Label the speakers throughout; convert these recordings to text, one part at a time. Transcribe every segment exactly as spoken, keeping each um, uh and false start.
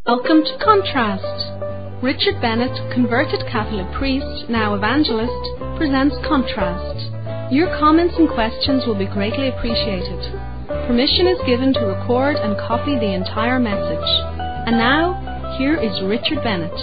Speaker 1: Welcome to Contrast. Richard Bennett, converted Catholic priest, now evangelist, presents Contrast. Your comments and questions will be greatly appreciated. Permission is given to record and copy the entire message. And now, here is Richard Bennett.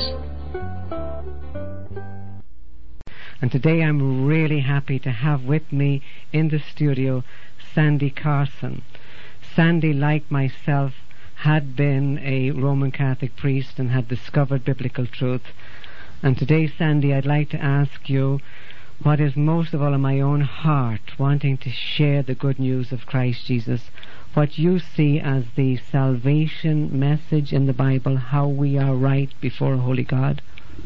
Speaker 2: And today I'm really happy to have with me in the studio Sandy Carson. Sandy, like myself, had been a Roman Catholic priest and had discovered biblical truth. And today, Sandy, I'd like to ask you what is most of all in my own heart, wanting to share the good news of Christ Jesus, what you see as the salvation message in the Bible, how we are right before a holy God.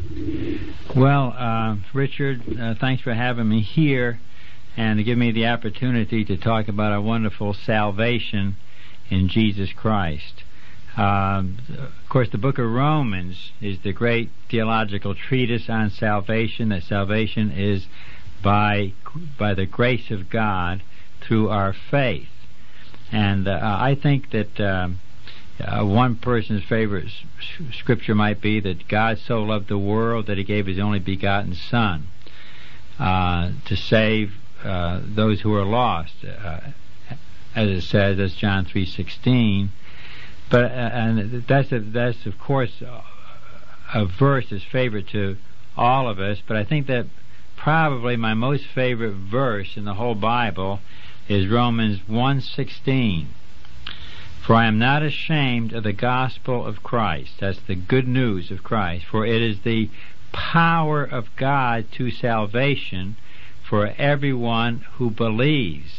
Speaker 3: Well, uh, Richard, uh, thanks for having me here and to give me the opportunity to talk about our wonderful salvation in Jesus Christ. Um, of course, the book of Romans is the great theological treatise on salvation, that salvation is by by the grace of God through our faith. And uh, I think that um, uh, one person's favorite s- scripture might be that God so loved the world that he gave his only begotten Son uh, to save uh, those who are lost. Uh, as it says, that's John three sixteen. But uh, and that's a, that's of course a, a verse that's favorite to all of us. But I think that probably my most favorite verse in the whole Bible is Romans one sixteen. For I am not ashamed of the gospel of Christ. That's the good news of Christ. For it is the power of God to salvation for everyone who believes.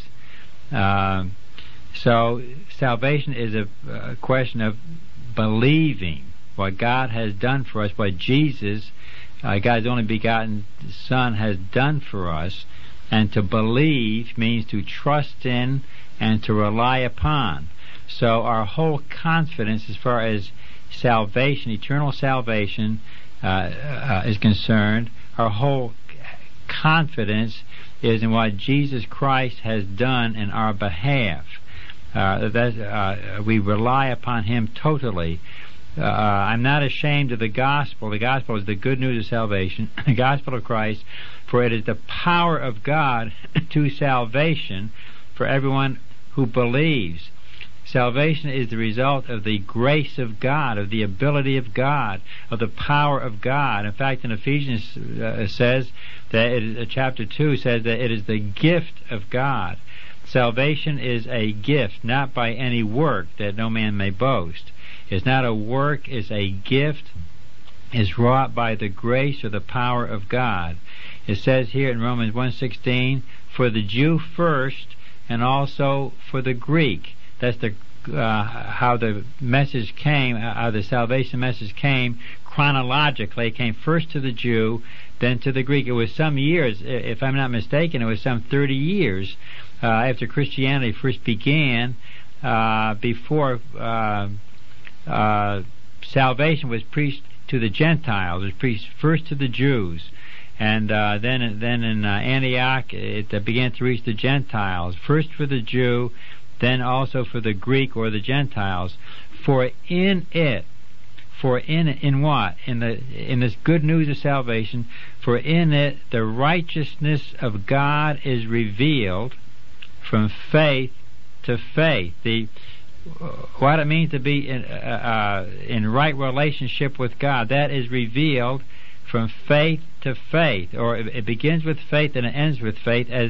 Speaker 3: Uh, So salvation is a, a question of believing what God has done for us, what Jesus, uh, God's only begotten Son, has done for us. And to believe means to trust in and to rely upon. So our whole confidence as far as salvation, eternal salvation, uh, uh, is concerned, our whole confidence is in what Jesus Christ has done in our behalf. Uh, that, uh, we rely upon him totally. Uh, I'm not ashamed of the gospel. The gospel is the good news of salvation, the gospel of Christ, for it is the power of God to salvation for everyone who believes. Salvation is the result of the grace of God, of the ability of God, of the power of God. In fact, in Ephesians uh, says that it is, uh, chapter two says that it is the gift of God. Salvation is a gift, not by any work, that no man may boast. It's not a work, it's a gift. It's wrought by the grace or the power of God. It says here in Romans one sixteen, for the Jew first, and also for the Greek. That's the uh, how the message came, how the salvation message came chronologically. It came first to the Jew, then to the Greek. It was some years, if I'm not mistaken, it was some thirty years Uh, after Christianity first began, uh, before uh, uh, salvation was preached to the Gentiles. It was preached first to the Jews, and uh, then then in uh, Antioch it uh, began to reach the Gentiles. First for the Jew, then also for the Greek or the Gentiles. For in it, for in in what? In the in this good news of salvation, for in it the righteousness of God is revealed from faith to faith. The what it means to be in, uh, in right relationship with God, that is revealed from faith to faith, or it, it begins with faith and it ends with faith, as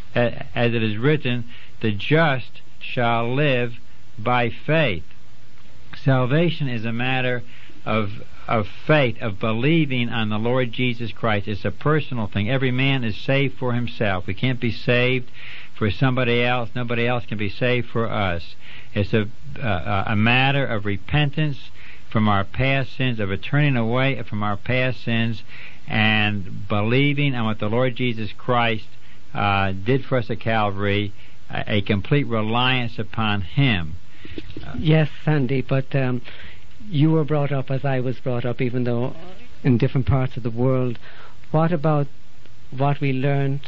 Speaker 3: as it is written, the just shall live by faith. Salvation is a matter of of faith, of believing on the Lord Jesus Christ. It's a personal thing. Every man is saved for himself. We can't be saved for somebody else. Nobody else can be saved for us. It's a uh, a matter of repentance from our past sins, of a turning away from our past sins, and believing on what the Lord Jesus Christ uh, did for us at Calvary, a, a complete reliance upon him.
Speaker 2: Uh, yes, Sandy, but um, you were brought up as I was brought up, even though in different parts of the world. What about what we learned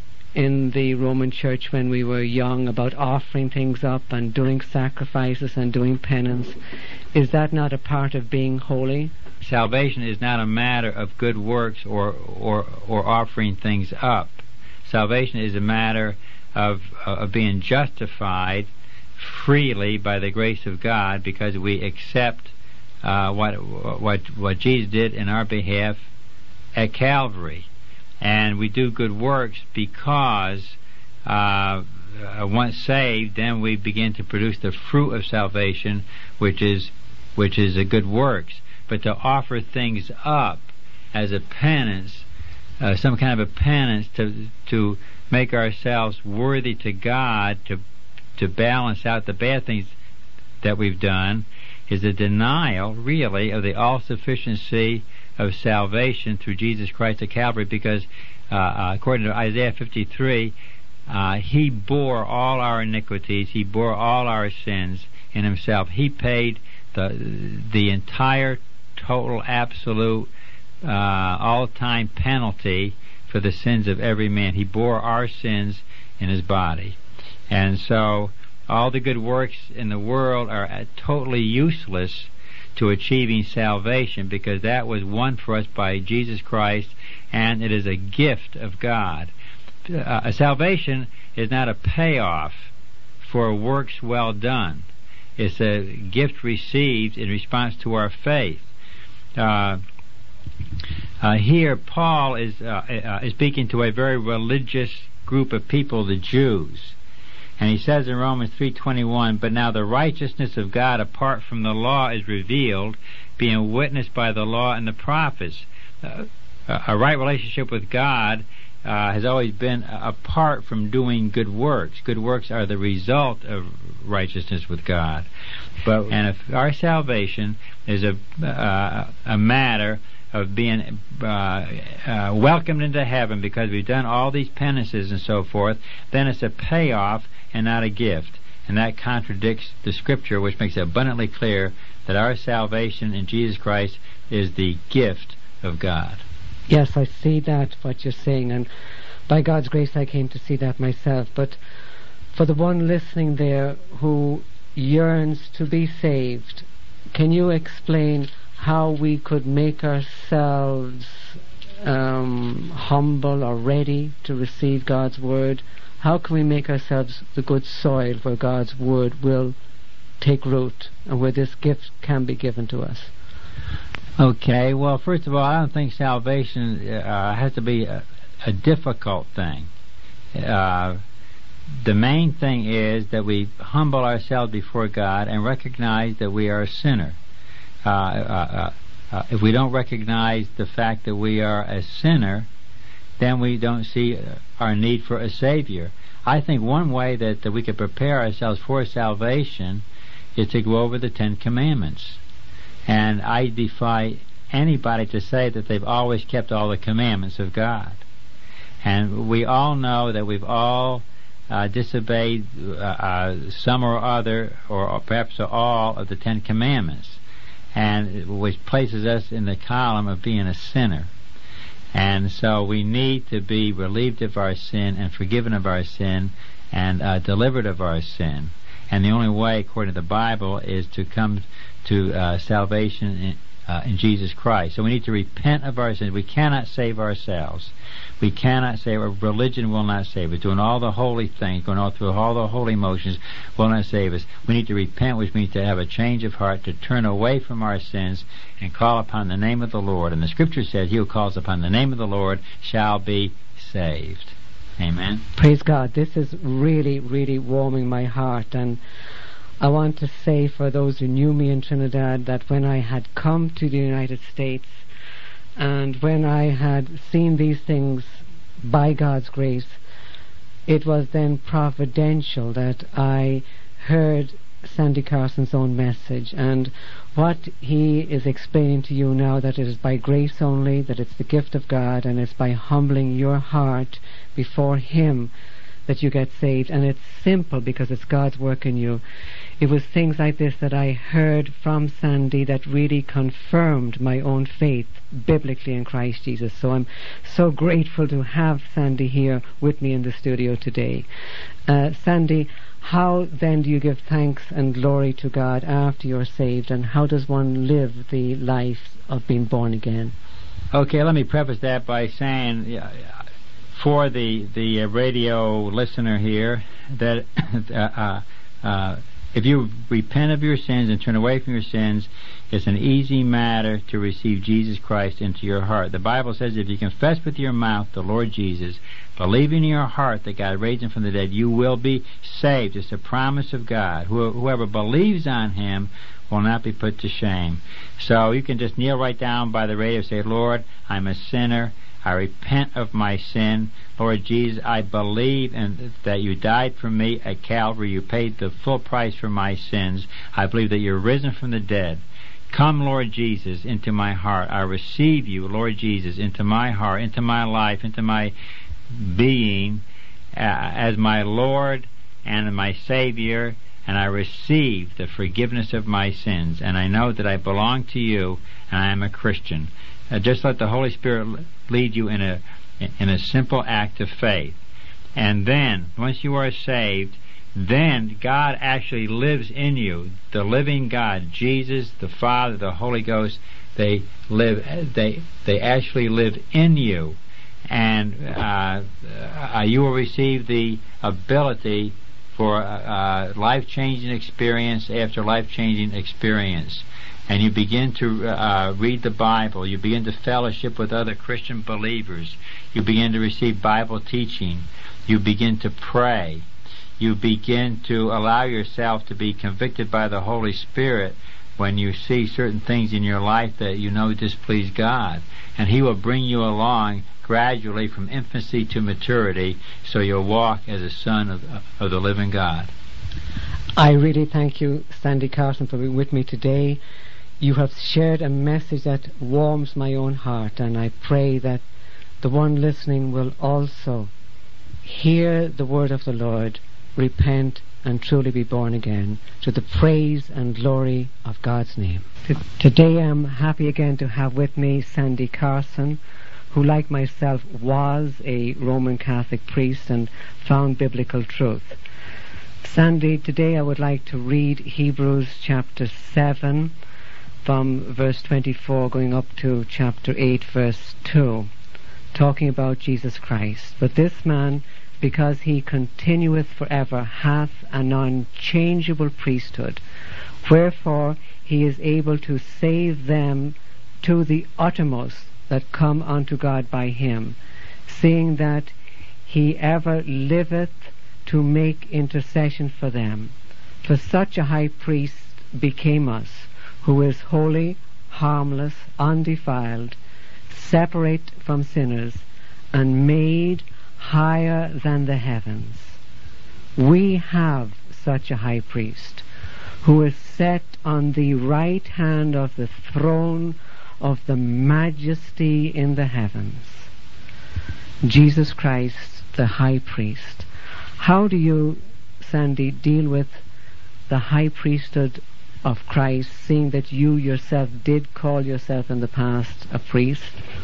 Speaker 2: in the Roman Church when we were young about offering things up and doing sacrifices and doing penance? Is that not a part of being holy?
Speaker 3: Salvation is not a matter of good works or or, or offering things up. Salvation is a matter of, uh, of being justified freely by the grace of God because we accept uh, what what what Jesus did in our behalf at Calvary, and we do good works because uh, once saved, then we begin to produce the fruit of salvation, which is which is a good works. But to offer things up as a penance, uh, some kind of a penance to to make ourselves worthy to God, to to balance out the bad things that we've done, is a denial, really, of the all-sufficiency of salvation through Jesus Christ at Calvary, because uh, uh, according to Isaiah fifty-three, uh, He bore all our iniquities, He bore all our sins in Himself. He paid the the entire, total, absolute, uh, all-time penalty for the sins of every man. He bore our sins in His body. And so all the good works in the world are uh, totally useless to achieving salvation, because that was won for us by Jesus Christ, and it is a gift of God. Uh, a salvation is not a payoff for works well done. It's a gift received in response to our faith. Uh, uh, here, Paul is uh, uh, is speaking to a very religious group of people, the Jews. And he says in Romans three twenty-one, "But now the righteousness of God apart from the law is revealed, being witnessed by the law and the prophets." Uh, a right relationship with God uh, has always been apart from doing good works. Good works are the result of righteousness with God. But and if our salvation is a uh, a matter of being uh, uh, welcomed into heaven because we've done all these penances and so forth, then it's a payoff and not a gift. And that contradicts the Scripture, which makes it abundantly clear that our salvation in Jesus Christ is the gift of God.
Speaker 2: Yes, I see that, what you're saying, and by God's grace I came to see that myself. But for the one listening there who yearns to be saved, can you explain how we could make ourselves um, humble or ready to receive God's Word? How can we make ourselves the good soil where God's Word will take root and where this gift can be given to us?
Speaker 3: Okay, well, first of all, I don't think salvation uh, has to be a, a difficult thing. Uh, the main thing is that we humble ourselves before God and recognize that we are a sinner. Uh, uh, uh, if we don't recognize the fact that we are a sinner, then we don't see our need for a Savior. I think one way that, that we could prepare ourselves for salvation is to go over the Ten Commandments. And I defy anybody to say that they've always kept all the commandments of God. And we all know that we've all uh, disobeyed uh, uh, some or other, or perhaps all, of the Ten Commandments, and which places us in the column of being a sinner. And so we need to be relieved of our sin and forgiven of our sin and uh, delivered of our sin. And the only way, according to the Bible, is to come to uh, salvation in, uh, in Jesus Christ. So we need to repent of our sins. We cannot save ourselves. We cannot save. Our religion will not save us. Doing all the holy things, going all through all the holy motions, will not save us. We need to repent, which means to have a change of heart, to turn away from our sins and call upon the name of the Lord. And the Scripture says, "He who calls upon the name of the Lord shall be saved." Amen.
Speaker 2: Praise God. This is really, really warming my heart. And I want to say, for those who knew me in Trinidad, that when I had come to the United States and when I had seen these things by God's grace, it was then providential that I heard Sandy Carson's own message, and what he is explaining to you now, that it is by grace only, that it's the gift of God, and it's by humbling your heart before Him that you get saved. And it's simple because it's God's work in you. It was things like this that I heard from Sandy that really confirmed my own faith biblically in Christ Jesus. So I'm so grateful to have Sandy here with me in the studio today. Uh, Sandy, how then do you give thanks and glory to God after you're saved, and how does one live the life of being born again?
Speaker 3: Okay, let me preface that by saying, uh, for the the uh, radio listener here, that uh, uh, uh, if you repent of your sins and turn away from your sins, it's an easy matter to receive Jesus Christ into your heart. The Bible says if you confess with your mouth the Lord Jesus, believe in your heart that God raised him from the dead, you will be saved. It's a promise of God. Who, whoever believes on him will not be put to shame. So you can just kneel right down by the radio and say, Lord, I'm a sinner. I repent of my sin. Lord Jesus, I believe in, that you died for me at Calvary. You paid the full price for my sins. I believe that you're risen from the dead. Come, Lord Jesus, into my heart. I receive you, Lord Jesus, into my heart, into my life, into my being, uh, as my Lord and my Savior, and I receive the forgiveness of my sins, and I know that I belong to you, and I am a Christian. Uh, just let the Holy Spirit lead you in a in a simple act of faith. And then, once you are saved, then God actually lives in you. The living God, Jesus, the Father, the Holy Ghost, they live. They they actually live in you, and uh, uh, you will receive the ability for uh, life-changing experience after life-changing experience. And you begin to uh, read the Bible. You begin to fellowship with other Christian believers. You begin to receive Bible teaching. You begin to pray. You begin to allow yourself to be convicted by the Holy Spirit when you see certain things in your life that you know displease God. And He will bring you along gradually from infancy to maturity, so you'll walk as a son of, of the living God.
Speaker 2: I really thank you, Sandy Carson, for being with me today. You have shared a message that warms my own heart, and I pray that the one listening will also hear the word of the Lord, repent, and truly be born again, to the praise and glory of God's name. Today I'm happy again to have with me Sandy Carson, who, like myself, was a Roman Catholic priest and found biblical truth. Sandy, today I would like to read Hebrews chapter seven, from verse twenty-four going up to chapter eight, verse two, talking about Jesus Christ. But this man, because he continueth forever, hath an unchangeable priesthood, wherefore he is able to save them to the uttermost that come unto God by him, seeing that he ever liveth to make intercession for them. For such a high priest became us, who is holy, harmless, undefiled, separate from sinners, and made higher than the heavens. We have such a high priest, who is set on the right hand of the throne of the majesty in the heavens. Jesus Christ, the high priest. How do you, Sandy, deal with the high priesthood of Christ, seeing that you yourself did call yourself in the past a priest?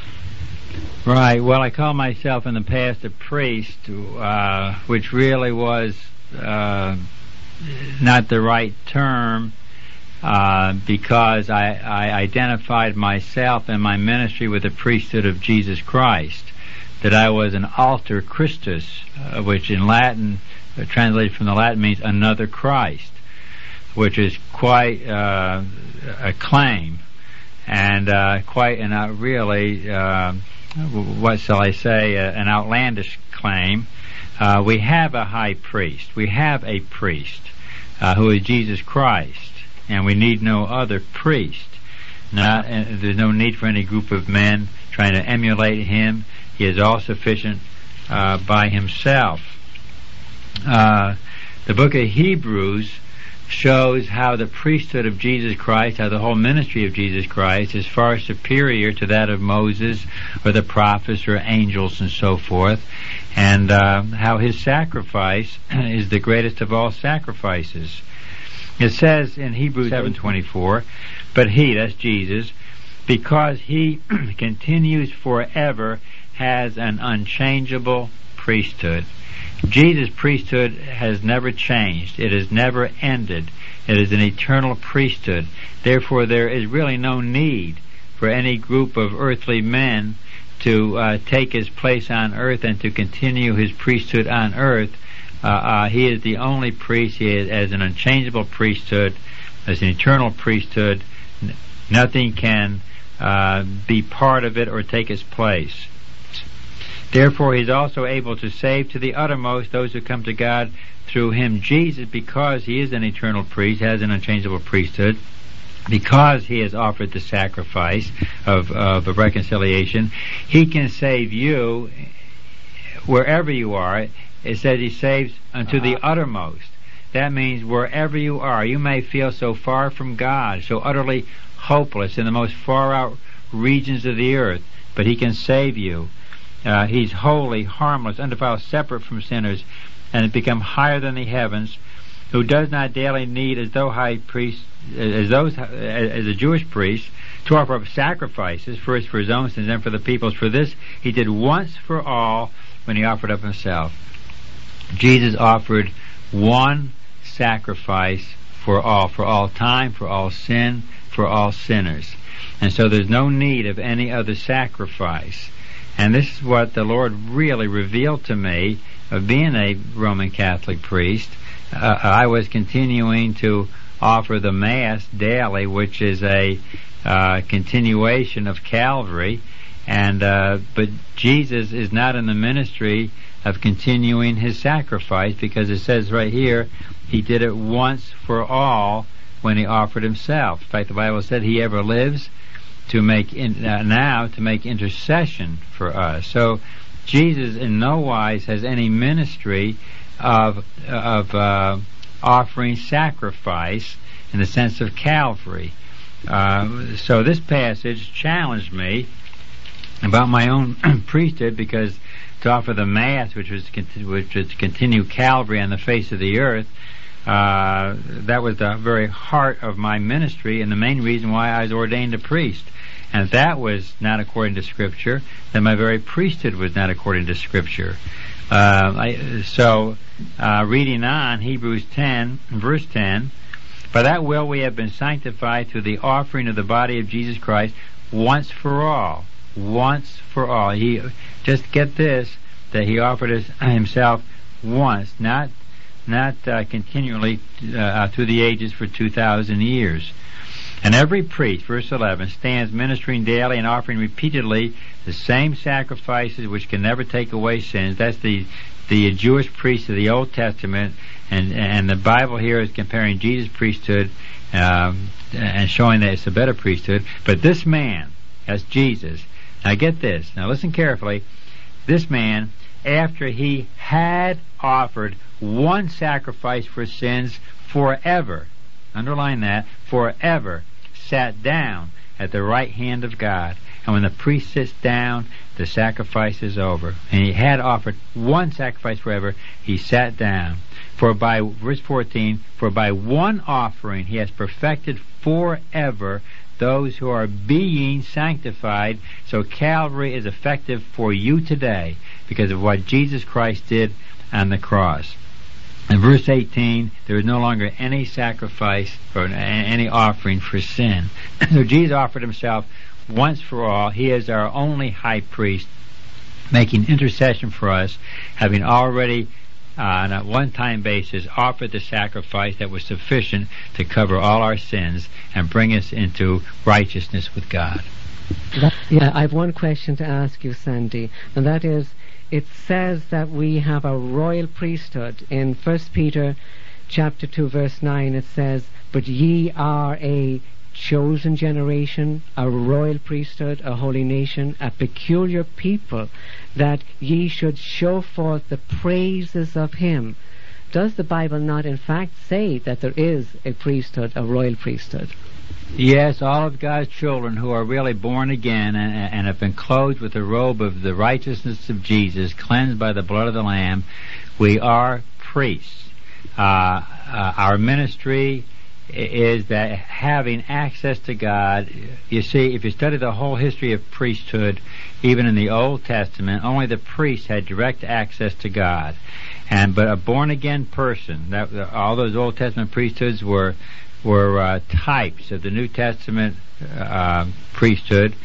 Speaker 3: Right. Well, I call myself in the past a priest, uh, which really was uh, not the right term, uh, because I, I identified myself and my ministry with the priesthood of Jesus Christ, that I was an alter Christus, uh, which in Latin, uh, translated from the Latin, means another Christ, which is quite uh, a claim, and uh, quite an out really, uh, what shall I say, uh, an outlandish claim. Uh, we have a high priest. We have a priest uh, who is Jesus Christ, and we need no other priest. Not, uh, there's no need for any group of men trying to emulate him. He is all sufficient uh, by himself. Uh, the book of Hebrews shows how the priesthood of Jesus Christ, how the whole ministry of Jesus Christ is far superior to that of Moses or the prophets or angels and so forth, and uh, how his sacrifice is the greatest of all sacrifices. It says in Hebrews seven twenty-four, but he, that's Jesus, because he continues forever, has an unchangeable priesthood. Jesus' priesthood has never changed. It has never ended. It is an eternal priesthood. Therefore, there is really no need for any group of earthly men to uh, take his place on earth and to continue his priesthood on earth. Uh, uh, he is the only priest. He is as an unchangeable priesthood, as an eternal priesthood. N- nothing can uh, be part of it or take its place. Therefore, he is also able to save to the uttermost those who come to God through him, Jesus, because he is an eternal priest, has an unchangeable priesthood, because he has offered the sacrifice of, of, of reconciliation. He can save you wherever you are. It says he saves unto the uttermost. That means wherever you are, you may feel so far from God, so utterly hopeless in the most far-out regions of the earth, but he can save you. Uh, he's holy, harmless, undefiled, separate from sinners, and has become higher than the heavens, who does not daily need, as though high priests, as those, as a Jewish priest, to offer up sacrifices, first for his own sins, then for the people's. For this he did once for all when he offered up himself. Jesus offered one sacrifice for all, for all time, for all sin, for all sinners. And so there's no need of any other sacrifice. And this is what the Lord really revealed to me of being a Roman Catholic priest. Uh, I was continuing to offer the Mass daily, which is a uh, continuation of Calvary. And uh, but Jesus is not in the ministry of continuing his sacrifice, because it says right here, he did it once for all when he offered himself. In fact, the Bible said he ever lives to make in, uh, now to make intercession for us. So Jesus in no wise has any ministry of of uh, offering sacrifice in the sense of Calvary. Uh, so this passage challenged me about my own priesthood, because to offer the Mass, which was which was to continue Calvary on the face of the earth, uh, that was the very heart of my ministry and the main reason why I was ordained a priest. And if that was not according to Scripture, then my very priesthood was not according to Scripture. Uh, I, so, uh, reading on, Hebrews ten, verse ten, by that will we have been sanctified through the offering of the body of Jesus Christ once for all. Once for all. He, just get this, that he offered us himself once, not not uh, continually uh, through the ages for two thousand years. And every priest, verse eleven, stands ministering daily and offering repeatedly the same sacrifices which can never take away sins. That's the the Jewish priests of the Old Testament, and and the Bible here is comparing Jesus' priesthood um, and showing that it's a better priesthood. But this man, that's Jesus. Now get this. Now listen carefully. This man, after he had offered one sacrifice for sins forever, underline that, forever, sat down at the right hand of God. And when the priest sits down, the sacrifice is over. And he had offered one sacrifice forever, he sat down. For by, verse fourteen, for by one offering he has perfected forever those who are being sanctified. So Calvary is effective for you today because of what Jesus Christ did on the cross. In verse eighteen, there is no longer any sacrifice or any offering for sin. So Jesus offered himself once for all. He is our only high priest, making intercession for us, having already uh, on a one-time basis offered the sacrifice that was sufficient to cover all our sins and bring us into righteousness with God.
Speaker 2: That, yeah, I have one question to ask you, Sandy, and that is, it says that we have a royal priesthood. In First Peter chapter two, verse nine, it says, but ye are a chosen generation, a royal priesthood, a holy nation, a peculiar people, that ye should show forth the praises of him. Does the Bible not in fact say that there is a priesthood, a royal priesthood?
Speaker 3: Yes, all of God's children who are really born again and, and have been clothed with the robe of the righteousness of Jesus, cleansed by the blood of the Lamb, we are priests. Uh, uh, our ministry is that having access to God, you see, if you study the whole history of priesthood, even in the Old Testament, only the priests had direct access to God. And but a born-again person, that all those Old Testament priesthoods were were uh, types of the New Testament uh, priesthood.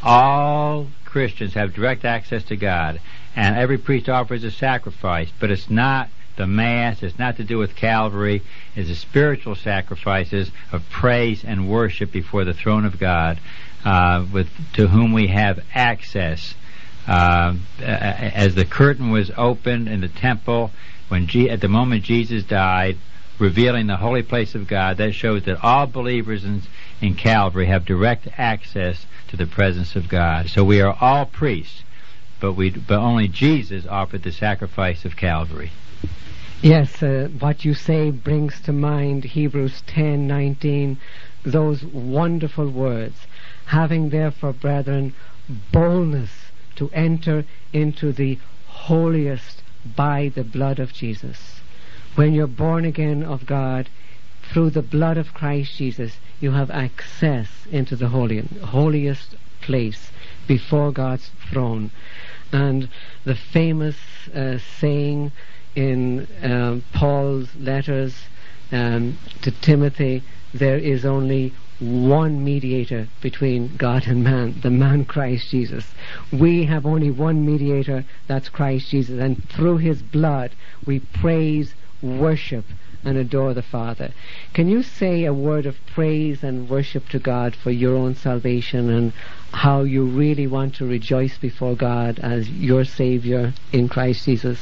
Speaker 3: All Christians have direct access to God, and every priest offers a sacrifice, but it's not the Mass, it's not to do with Calvary, it's the spiritual sacrifices of praise and worship before the throne of God, uh, with to whom we have access. Uh, as the curtain was opened in the temple, when G- at the moment Jesus died, revealing the holy place of God, that shows that all believers in, in Calvary have direct access to the presence of God. So we are all priests, but we but only Jesus offered the sacrifice of Calvary.
Speaker 2: Yes, uh, what you say brings to mind Hebrews ten nineteen, those wonderful words, having therefore, brethren, boldness to enter into the holiest by the blood of Jesus. When you're born again of God, through the blood of Christ Jesus, you have access into the holy, holiest place before God's throne. And the famous uh, saying in um, Paul's letters um, to Timothy, there is only one mediator between God and man, the man Christ Jesus. We have only one mediator, that's Christ Jesus, and through his blood we praise, worship, and adore the Father. Can you say a word of praise and worship to God for your own salvation and how you really want to rejoice before God as your Savior in Christ Jesus?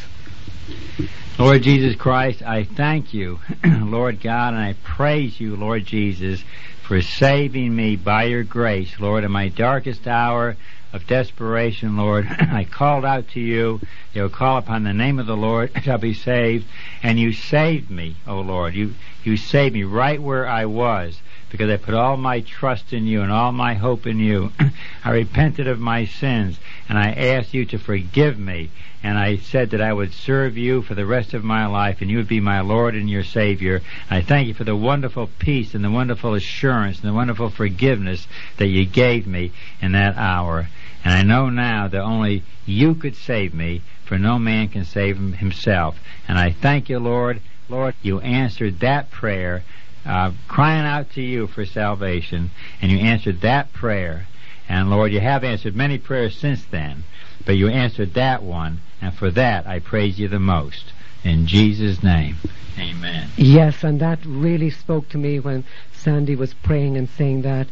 Speaker 3: Lord Jesus Christ, I thank you, Lord God, and I praise you, Lord Jesus, for saving me by your grace, Lord, in my darkest hour of desperation, Lord. I called out to you. You'll call upon the name of the Lord, shall be saved, and you saved me, O Lord. You you saved me right where I was, because I put all my trust in you and all my hope in you. I repented of my sins, and I asked you to forgive me, and I said that I would serve you for the rest of my life, and you would be my Lord and your Savior. I thank you for the wonderful peace and the wonderful assurance and the wonderful forgiveness that you gave me in that hour. And I know now that only you could save me, for no man can save himself. And I thank you, Lord. Lord, you answered that prayer, uh, crying out to you for salvation, and you answered that prayer. And Lord, you have answered many prayers since then, but you answered that one, and for that I praise you the most. In Jesus' name, amen.
Speaker 2: Yes, and that really spoke to me when Sandy was praying and saying that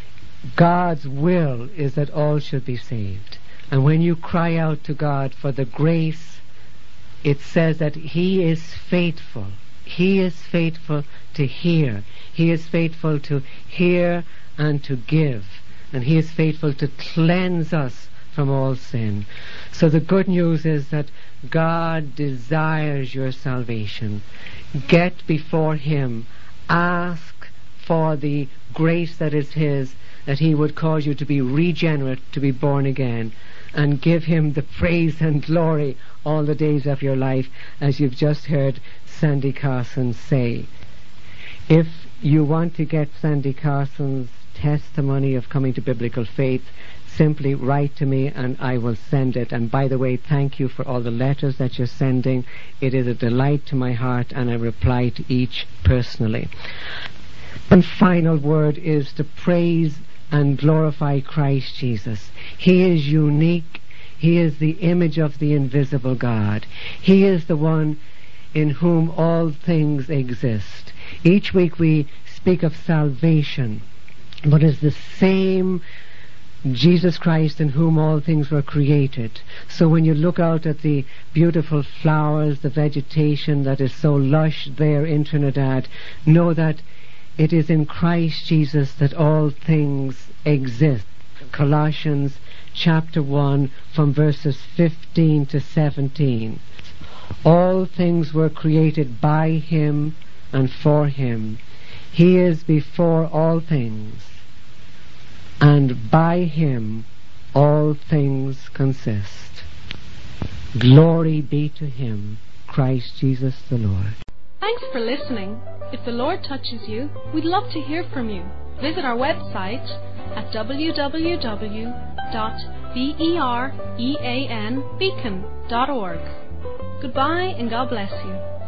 Speaker 2: God's will is that all should be saved. And when you cry out to God for the grace, it says that He is faithful. He is faithful to hear. He is faithful to hear and to give. And He is faithful to cleanse us from all sin. So the good news is that God desires your salvation. Get before Him. Ask for the grace that is His, that He would cause you to be regenerate, to be born again, and give Him the praise and glory all the days of your life, as you've just heard Sandy Carson say. If you want to get Sandy Carson's testimony of coming to biblical faith, simply write to me and I will send it. And by the way, thank you for all the letters that you're sending. It is a delight to my heart, and I reply to each personally. One final word is to praise and glorify Christ Jesus. He is unique. He is the image of the invisible God. He is the one in whom all things exist. Each week we speak of salvation, but it's the same Jesus Christ in whom all things were created. So when you look out at the beautiful flowers, the vegetation that is so lush there in Trinidad, know that it is in Christ Jesus that all things exist. Colossians chapter one from verses fifteen to seventeen. All things were created by Him and for Him. He is before all things, and by Him all things consist. Glory be to Him, Christ Jesus the Lord.
Speaker 1: Thanks for listening. If the Lord touches you, we'd love to hear from you. Visit our website at w w w dot berean beacon dot org. Goodbye and God bless you.